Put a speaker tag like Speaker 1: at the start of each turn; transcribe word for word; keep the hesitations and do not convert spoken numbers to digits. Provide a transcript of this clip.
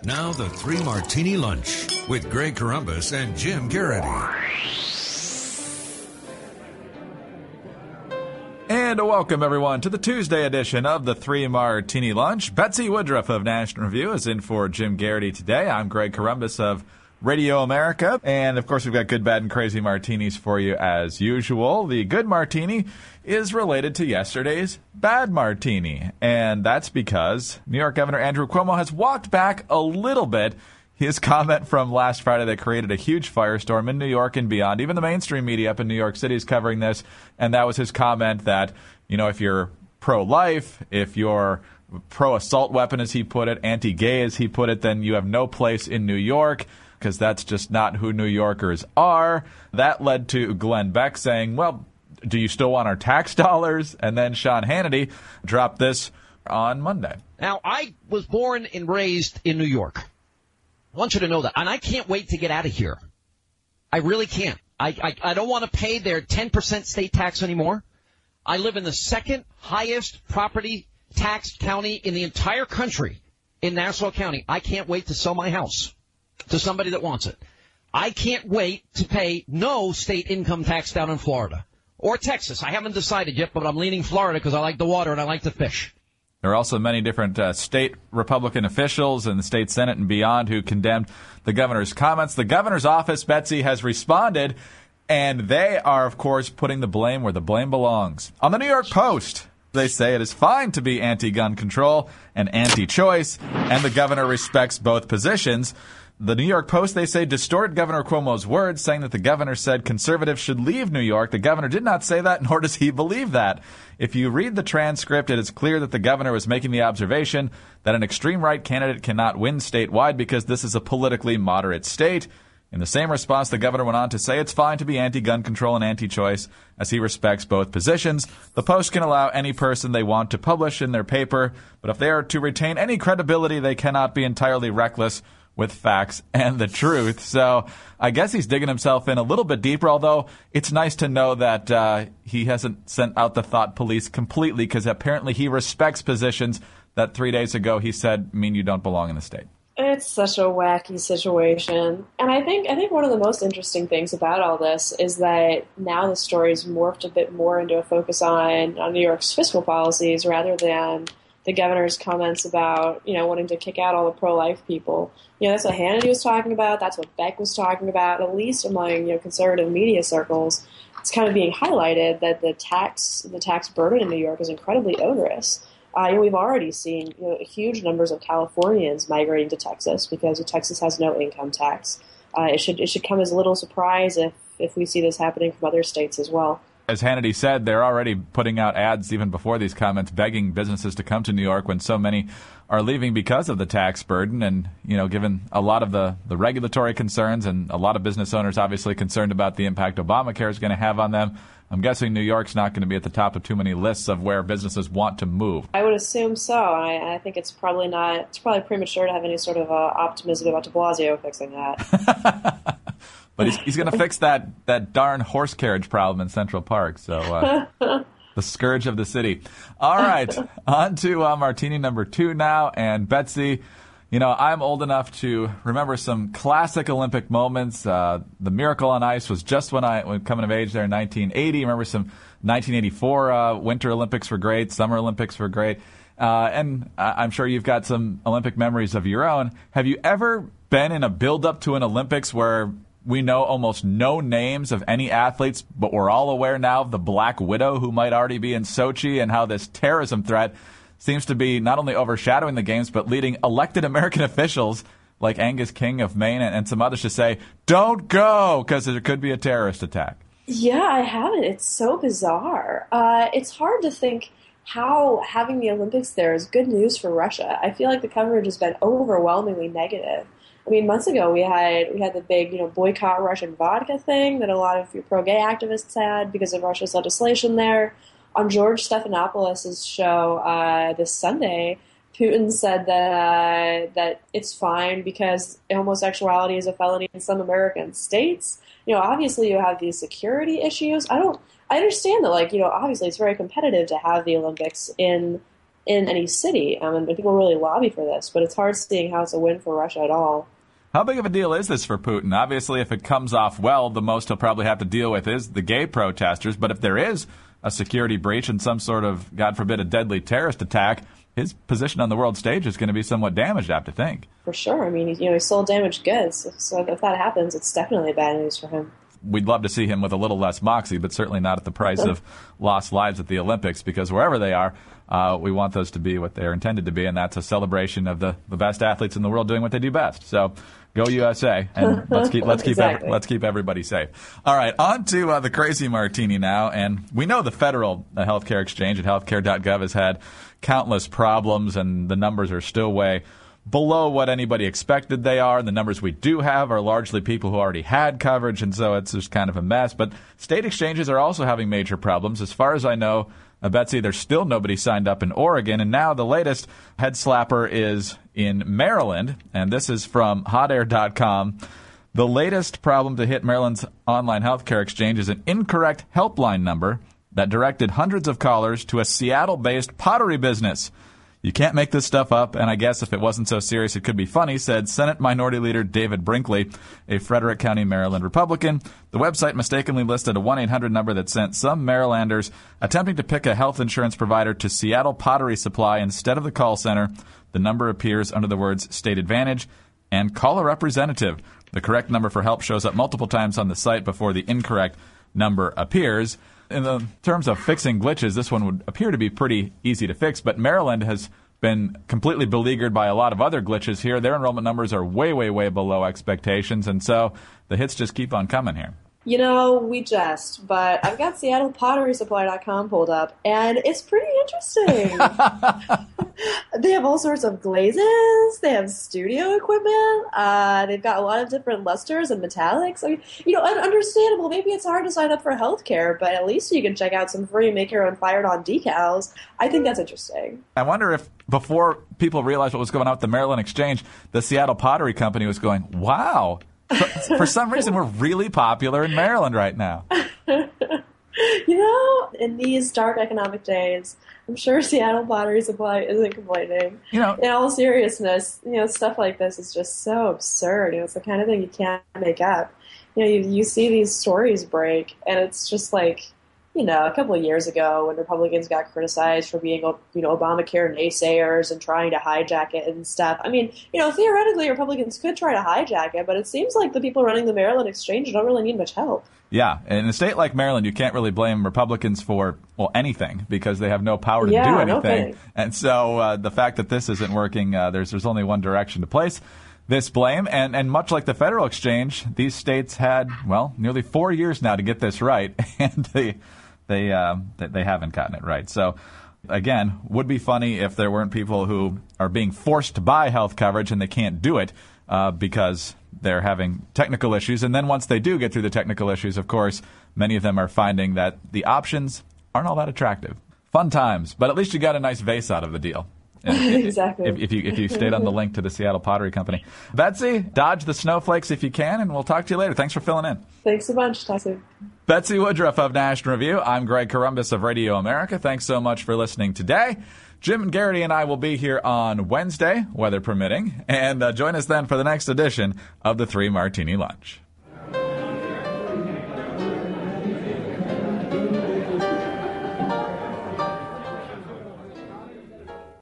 Speaker 1: Now the Three Martini Lunch with Greg Corombos and Jim Garrity.
Speaker 2: And welcome, everyone, to the Tuesday edition of the Three Martini Lunch. Betsy Woodruff of National Review is in for Jim Garrity today. I'm Greg Corombos of Radio America. And, of course, we've got good, bad, and crazy martinis for you as usual. The good martini is related to yesterday's bad martini. And that's because New York Governor Andrew Cuomo has walked back a little bit his comment from last Friday that created a huge firestorm in New York and beyond. Even the mainstream media up in New York City is covering this. And that was his comment that, you know, if you're pro-life, if you're pro-assault weapon, as he put it, anti-gay, as he put it, then you have no place in New York, because that's just not who New Yorkers are. That led to Glenn Beck saying, well, do you still want our tax dollars? And then Sean Hannity dropped this on Monday.
Speaker 3: Now, I was born and raised in New York. I want you to know that. And I can't wait to get out of here. I really can't. I, I, I don't want to pay their ten percent state tax anymore. I live in the second highest property tax county in the entire country, in Nassau County. I can't wait to sell my house to somebody that wants it. I can't wait to pay no state income tax down in Florida or Texas. I haven't decided yet, but I'm leaning Florida because I like the water and I like to fish.
Speaker 2: There are also many different uh, state Republican officials in the state Senate and beyond who condemned the governor's comments. The governor's office, Betsy, has responded, and they are, of course, putting the blame where the blame belongs. On the New York Post, they say it is fine to be anti-gun control and anti-choice, and the governor respects both positions. The New York Post, they say, distorted Governor Cuomo's words, saying that the governor said conservatives should leave New York. The governor did not say that, nor does he believe that. If you read the transcript, it is clear that the governor was making the observation that an extreme right candidate cannot win statewide because this is a politically moderate state. In the same response, the governor went on to say it's fine to be anti-gun control and anti-choice, as he respects both positions. The Post can allow any person they want to publish in their paper, but if they are to retain any credibility, they cannot be entirely reckless with facts and the truth. So I guess he's digging himself in a little bit deeper, although it's nice to know that uh, he hasn't sent out the thought police completely, because apparently he respects positions that three days ago he said mean you don't belong in the state.
Speaker 4: It's such a wacky situation. And I think I think one of the most interesting things about all this is that now the story's morphed a bit more into a focus on, on New York's fiscal policies rather than the governor's comments about, you know, wanting to kick out all the pro-life people. You know, that's what Hannity was talking about. That's what Beck was talking about, at least among, you know, conservative media circles. It's kind of being highlighted that the tax the tax burden in New York is incredibly onerous. Uh, you know, we've already seen, you know, huge numbers of Californians migrating to Texas because Texas has no income tax. Uh, it should it should come as a little surprise if, if we see this happening from other states as well.
Speaker 2: As Hannity said, they're already putting out ads even before these comments begging businesses to come to New York when so many are leaving because of the tax burden. And, you know, given a lot of the, the regulatory concerns and a lot of business owners obviously concerned about the impact Obamacare is going to have on them, I'm guessing New York's not going to be at the top of too many lists of where businesses want to move.
Speaker 4: I would assume so. And I, I think it's probably not, it's probably premature to have any sort of uh, optimism about de Blasio fixing that.
Speaker 2: But he's, he's going to fix that, that darn horse carriage problem in Central Park. So uh, the scourge of the city. All right, on to uh, martini number two now. And Betsy, you know, I'm old enough to remember some classic Olympic moments. Uh, the Miracle on Ice was just when I was coming of age there in nineteen eighty. Remember some nineteen eighty-four uh, Winter Olympics were great. Summer Olympics were great. Uh, and I'm sure you've got some Olympic memories of your own. Have you ever been in a build-up to an Olympics where we know almost no names of any athletes, but we're all aware now of the Black Widow who might already be in Sochi, and how this terrorism threat seems to be not only overshadowing the games, but leading elected American officials like Angus King of Maine and, and some others to say, don't go, because there could be a terrorist attack?
Speaker 4: Yeah, I haven't. It's so bizarre. Uh, it's hard to think how having the Olympics there is good news for Russia. I feel like the coverage has been overwhelmingly negative. I mean, months ago we had we had the big, you know, boycott Russian vodka thing that a lot of pro-gay activists had because of Russia's legislation there. On George Stephanopoulos' show uh, this Sunday, Putin said that uh, that it's fine because homosexuality is a felony in some American states. You know, obviously you have these security issues. I don't. I understand that, like, you know, obviously it's very competitive to have the Olympics in in any city. Um, and people really lobby for this, but it's hard seeing how it's a win for Russia at all.
Speaker 2: How big of a deal is this for Putin? Obviously, if it comes off well, the most he'll probably have to deal with is the gay protesters. But if there is a security breach and some sort of, God forbid, a deadly terrorist attack, his position on the world stage is going to be somewhat damaged, I have to think.
Speaker 4: For sure. I mean, you know, he sold damaged goods. So if that happens, it's definitely bad news for him.
Speaker 2: We'd love to see him with a little less moxie, but certainly not at the price of lost lives at the Olympics, because wherever they are, uh, we want those to be what they're intended to be, and that's a celebration of the, the best athletes in the world doing what they do best. So go U S A, and let's keep let's keep
Speaker 4: exactly.
Speaker 2: every, let's keep everybody safe. All right, on to uh, the crazy martini now, and we know the federal uh, healthcare exchange at healthcare dot gov has had countless problems, and the numbers are still way below what anybody expected they are. And the numbers we do have are largely people who already had coverage, and so it's just kind of a mess. But state exchanges are also having major problems. As far as I know, uh, Betsy, there's still nobody signed up in Oregon, and now the latest head slapper is in Maryland, and this is from hot air dot com. The latest problem to hit Maryland's online healthcare exchange is an incorrect helpline number that directed hundreds of callers to a Seattle-based pottery business. You can't make this stuff up, and I guess if it wasn't so serious, it could be funny, said Senate Minority Leader David Brinkley, a Frederick County, Maryland Republican. The website mistakenly listed a one eight hundred number that sent some Marylanders attempting to pick a health insurance provider to Seattle Pottery Supply instead of the call center. The number appears under the words State Advantage and Call a Representative. The correct number for help shows up multiple times on the site before the incorrect number appears. In the terms of fixing glitches, this one would appear to be pretty easy to fix, but Maryland has been completely beleaguered by a lot of other glitches here. Their enrollment numbers are way, way, way below expectations, and so the hits just keep on coming here.
Speaker 4: You know, we jest, but I've got Seattle Pottery Supply dot com pulled up, and it's pretty interesting. They have all sorts of glazes. They have studio equipment. Uh, they've got a lot of different lusters and metallics. I mean, you know, understandable. Maybe it's hard to sign up for healthcare, but at least you can check out some free make your own fired-on decals. I think that's interesting.
Speaker 2: I wonder if before people realized what was going on with the Maryland Exchange, the Seattle Pottery Company was going, wow, for, for some reason we're really popular in Maryland right now.
Speaker 4: You know, in these dark economic days, I'm sure Seattle Pottery Supply isn't complaining.
Speaker 2: You know,
Speaker 4: in all seriousness, you know, stuff like this is just so absurd. You know, it's the kind of thing you can't make up. You know, you, you see these stories break, and it's just like, you know, a couple of years ago when Republicans got criticized for being, you know, Obamacare naysayers and trying to hijack it and stuff. I mean, you know, theoretically Republicans could try to hijack it, but it seems like the people running the Maryland Exchange don't really need much help.
Speaker 2: Yeah, in a state like Maryland, you can't really blame Republicans for, well, anything, because they have no power to
Speaker 4: yeah,
Speaker 2: do anything.
Speaker 4: No kidding.
Speaker 2: And so uh, the fact that this isn't working, uh, there's there's only one direction to place this blame. And, and much like the federal exchange, these states had, well, nearly four years now to get this right, and they they uh, they haven't gotten it right. So, again, would be funny if there weren't people who are being forced to buy health coverage and they can't do it uh, because they're having technical issues. And then once they do get through the technical issues, of course, many of them are finding that the options aren't all that attractive. Fun times, but at least you got a nice vase out of the deal.
Speaker 4: Exactly.
Speaker 2: If, if you if you stayed on the link to the Seattle Pottery Company. Betsy, dodge the snowflakes if you can, and we'll talk to you later. Thanks for filling in.
Speaker 4: Thanks a bunch. Talk soon.
Speaker 2: Betsy Woodruff of National Review. I'm Greg Corombos of Radio America. Thanks so much for listening today. Jim and Garrity and I will be here on Wednesday, weather permitting, and uh, join us then for the next edition of the Three Martini Lunch.